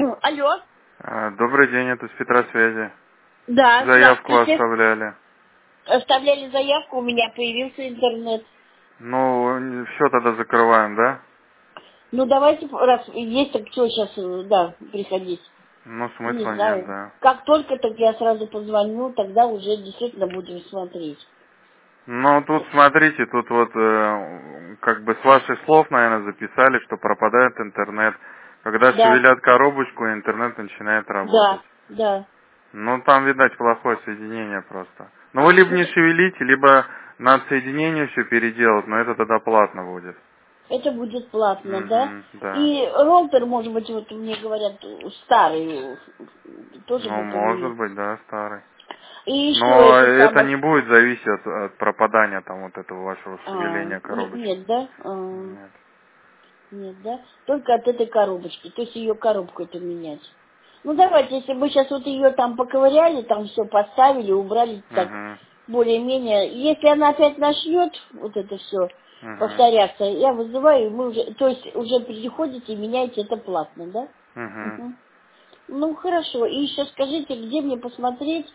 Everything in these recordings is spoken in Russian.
Алло. Добрый день, это с Петра связи. Да, Заявку здравствуйте. оставляли. Оставляли заявку, у меня появился интернет. Ну, все тогда закрываем, да? Ну, давайте, раз есть, так что сейчас, да, приходить. Ну, Не смысла нет, знаю. да. Как только, так я сразу позвоню, тогда уже действительно будем смотреть. Ну, тут смотрите, тут вот как бы с ваших слов, наверное, записали, что пропадает интернет. Когда Да, шевелят коробочку, интернет начинает работать. да, да. Ну, там, видать, плохое соединение просто. Ну, вы либо не шевелите, либо надо соединение все переделать, но это тогда платно будет. Это будет платно, да? Угу, да. И роутер, может быть, вот мне говорят, старый, тоже Ну, бы может поменять. быть, да, старый. И еще Но это это самое... не будет зависеть от пропадания там вот этого вашего шевеления коробочки. Нет, да? Нет. Нет, да? Только от этой коробочки. То есть ее коробку это менять. Ну давайте, если бы сейчас вот ее там поковыряли, там все поставили, убрали так Угу. более-менее. Если она опять начнет вот это все Угу. повторяться, я вызываю, и мы уже, то есть уже приходите и меняете это платно, да? Угу. Мгм. Ну хорошо. И еще скажите, где мне посмотреть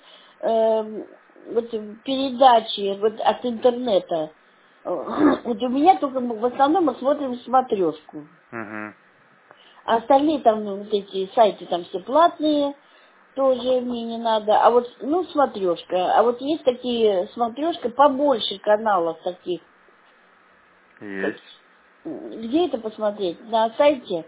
вот передачи вот от интернета? Вот у меня только в основном мы смотрим смотрешку. Угу. А остальные там ну, вот эти сайты там все платные, тоже мне не надо. А вот, ну, смотрешка. А вот есть такие смотрешка побольше каналов таких. Есть. Где это посмотреть? На сайте?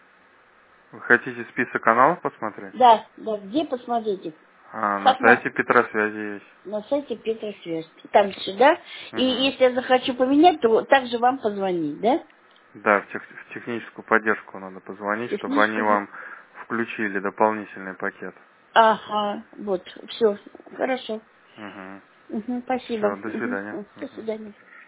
Вы хотите список каналов посмотреть? Да, да, где посмотреть их? На Как сайте Петра связи есть. на сайте Петросвязь. Там сюда. И Угу. если я захочу поменять, то также вам позвонить, да? Да, в техническую поддержку надо позвонить, чтобы они Техническую. вам включили дополнительный пакет. Ага, вот, все, хорошо. Угу. Мгм, спасибо. Все, до Мгм, свидания. до Мгм. свидания.